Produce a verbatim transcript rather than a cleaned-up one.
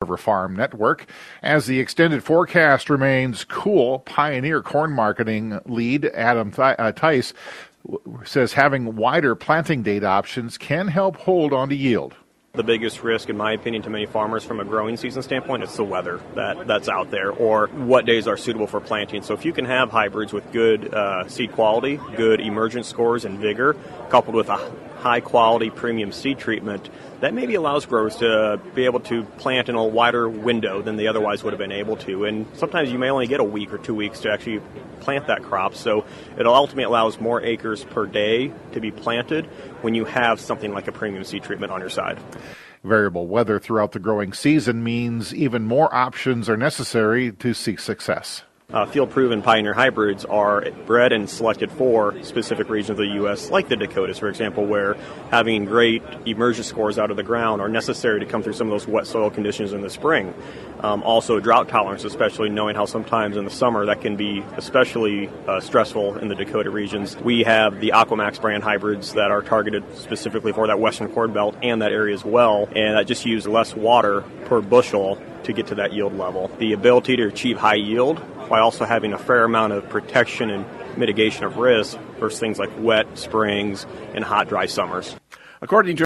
River Farm Network. As the extended forecast remains cool, Pioneer Corn Marketing lead Adam Th- uh, Tice says having wider planting date options can help hold on to yield. The biggest risk, in my opinion, to many farmers from a growing season standpoint is the weather that, that's out there, or what days are suitable for planting. So if you can have hybrids with good uh, seed quality, good emergence scores and vigor, coupled with a high-quality premium seed treatment, that maybe allows growers to be able to plant in a wider window than they otherwise would have been able to. And sometimes you may only get a week or two weeks to actually plant that crop. So it ultimately allows more acres per day to be planted when you have something like a premium seed treatment on your side. Variable weather throughout the growing season means even more options are necessary to seek success. Uh, field-proven Pioneer hybrids are bred and selected for specific regions of the U S, like the Dakotas, for example, where having great emergence scores out of the ground are necessary to come through some of those wet soil conditions in the spring. Um, also, drought tolerance, especially knowing how sometimes in the summer that can be especially uh, stressful in the Dakota regions. We have the Aquamax brand hybrids that are targeted specifically for that western corn belt and that area as well, and that just use less water per bushel to get to that yield level. The ability to achieve high yield while also having a fair amount of protection and mitigation of risk versus things like wet springs and hot, dry summers. According to